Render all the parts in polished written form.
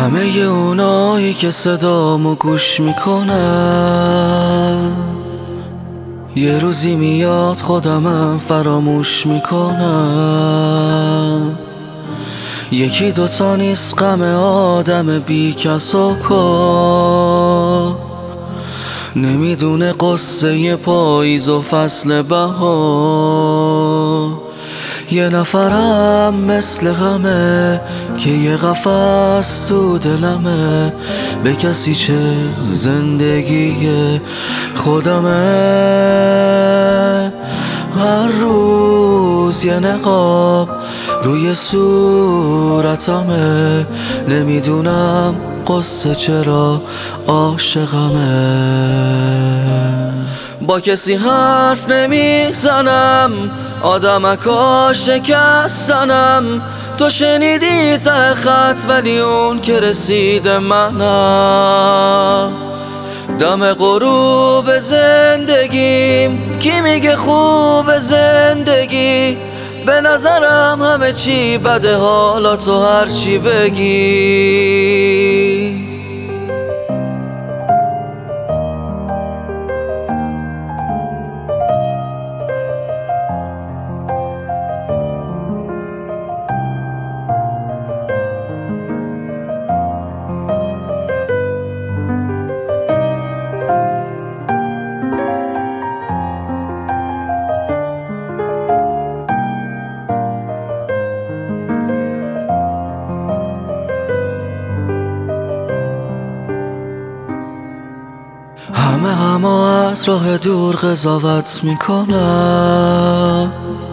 همه اونایی که صدامو گوش میکنن یه روزی میاد خودمم فراموش میکنم. یکی دوتا نیست غم آدم بی کس و کار، نمیدونه قصه پاییز و فصل بهار. یه نفرم مثل غمه که یه قفس تو دلمه، به کسی چه زندگی خودمه. هر روز یه نقاب روی صورتمه، نمیدونم قصه چرا عاشقمه. با کسی حرف نمیزنم، آدمکا شکستنم. تو شنیدی ته خط ولی اون که رسید منم. دم غروب زندگیم کی میگه خوب زندگی؟ به نظرم همه چی بده، حالا تو هر چی بگی. همه از راه دور قضاوت میکنم،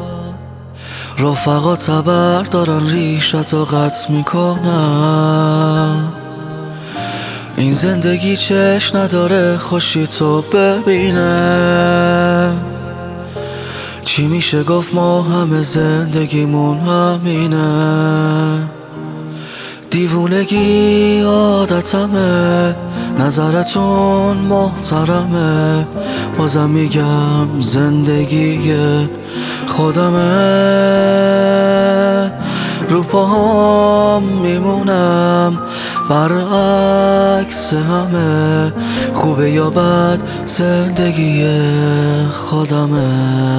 رفقا تبر دارن ریشتو قطع میکنم. این زندگی چشم نداره خوشی تو ببینه، چی میشه گفت ما همه زندگیمون همینه. دیوونگی عادتمه، نظرتون محترمه، بازم میگم زندگی خودمه. رو پاهم میمونم برعکس همه، خوبه یا بد زندگی خودمه.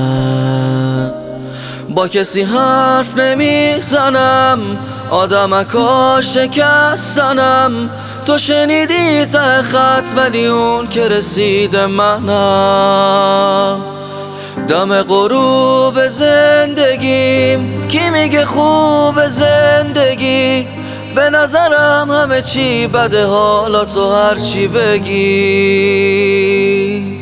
با کسی حرف نمیزنم، آدمکا شکستنم. تو شنیدی ته خط ولی اون که رسید منم. دم غروب زندگیم کی میگه خوب زندگی؟ به نظرم همه چی بده، حالا تو هر چی بگی.